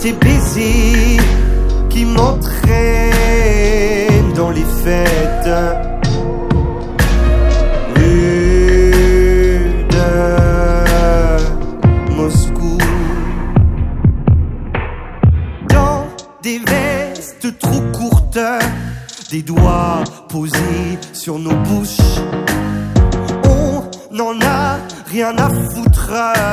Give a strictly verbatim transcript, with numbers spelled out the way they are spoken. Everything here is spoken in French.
tes baisers qui m'entraînent dans les fêtes. Rue de Moscou, dans des vestes trop courtes, des doigts posés sur nos bouches, on n'en a rien à foutre